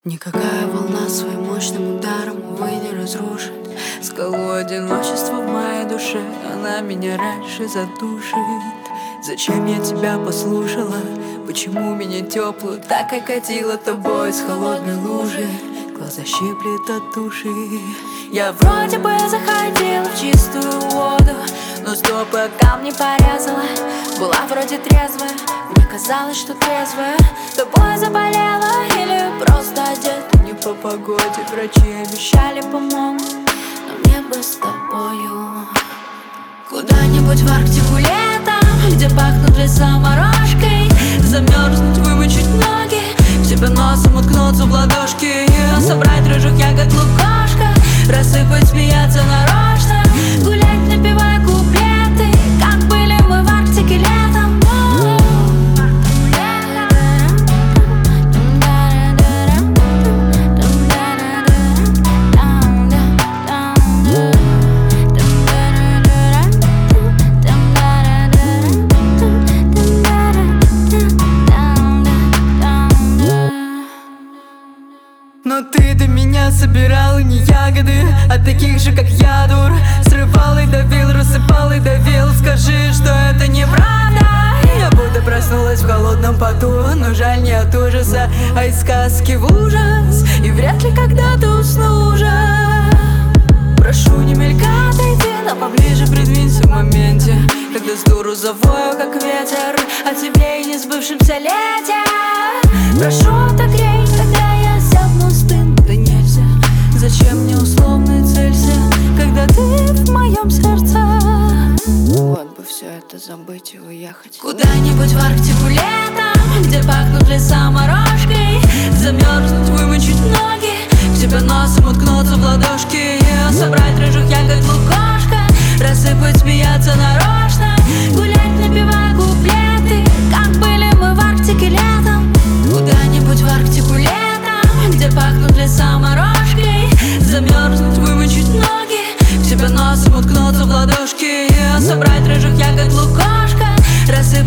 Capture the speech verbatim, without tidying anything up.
Никакая волна своим мощным ударом, увы, не разрушит скалу одиночества в моей душе. Она меня раньше задушит. Зачем я тебя послушала? Почему меня теплую так окатила тобой с холодной лужи? Глаза щиплет от души. Я вроде бы заходила в чистую воду, но стопы о камни порезала. Была вроде трезвая, мне казалось, что трезвая. Тобой заболела или просто одета не по погоде. Врачи обещали помогут, но мне бы с тобою куда-нибудь в Арктику летом, где пахнут леса морожкой. Замерзнуть, вымочить ноги, в тебя носом уткнуться в ладошки. Собрать рыжих ягод лукошка, рассыпать, смеяться нарочно. Гулять, напевая куплеты, как были мы в Арктике летом. Но ты до меня собирала не ягоды, а таких же, как я, дур. Срывал и давил, рассыпал и давил. Скажи, что это неправда. Я будто проснулась в холодном поту, но жаль не от ужаса, а из сказки в ужас. И вряд ли когда-то усну уже. Прошу, не мелькай, отойди, но поближе придвинься в моменте, когда с дуру завою, как ветер, о тебе и не сбывшемся лете. Прошу, отогрей, когда я сяду стыну, да нельзя. Зачем мне условный целься, когда ты в моем сердце? Вот бы все это забыть и уехать Куда-нибудь в Арктику летом, где пахнут леса морожкой. Замерзнуть, вымочить ноги, в тебя носом уткнуться в ладошки. Собрать рыжих ягод лукошка, рассыпать, смеяться нарочно. Гулять, напевая куплеты, как были мы в Арктике летом. Куда-нибудь в Арктику летом, где пахнут леса морожкой. Замерзнуть, вымочить ноги, в тебя носом уткнуться в ладошки. Собрать рыжих ягод лукошка, рассыпать